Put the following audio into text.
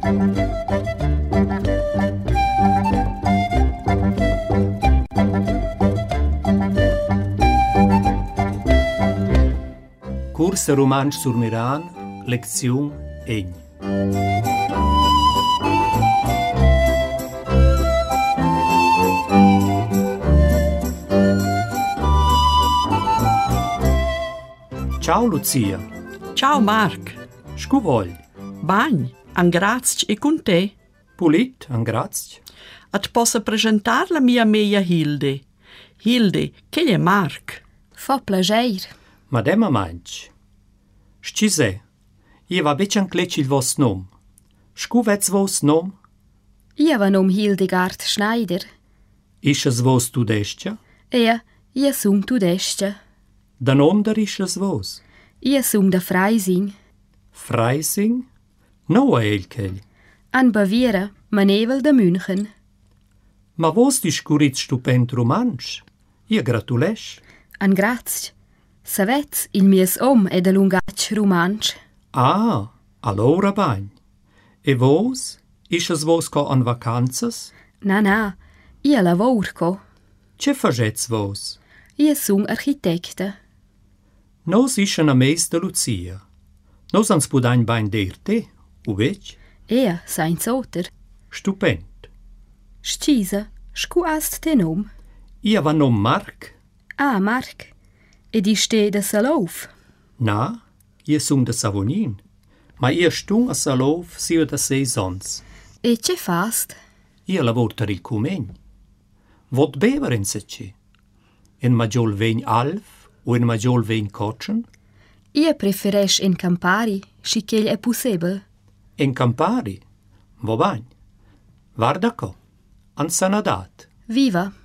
Cursa Romansch sur Meran, Lektion Egn. Ciao Lucia. Ciao Marc. Scu vogl? Bagn, angrazio e con te. Pulit, angrazio. Et posso presentar la mia meia Hilde. Hilde, che è Marc? Fa plager. Madema manch. Scise, io va beccian cleci il vos nom. Scu vets vos nom? Io va nom Hildegard Schneider. Isches vos tudestia? Io sum tudestia. Da nonder isches vos? Io sum da Freising. Freising? No a elkel. An Baviera, Manevel da München. Ma vos discurit stupend romansch? Io gratulesch. An grazio. Savets, il mies è da lungatg romansch. Ah, allora bagn. E vos? Isches vos co an vacanzas? Na, io lavor co. Ce facets vos? Io sum architecta. Nos ischen a mes de Lucia. Nos ans pudain bain derte, u vec? Sein Soter. Stupend. Scisa, scu ast te nom? Io va nom Marc? Ah, Marc. E di ste da Salov? Na, io sum de Savonin. Ma io stung a Salov sia da 6 ans. E ce fast? Io lavortar il cumegn. Vot bever in seci? In magiol vein alf o in magiol vein cotchen? Io preferesch in Campari, schichel è possibel. In Campari? Wo bagn? Varda co? An Sanadat? Viva!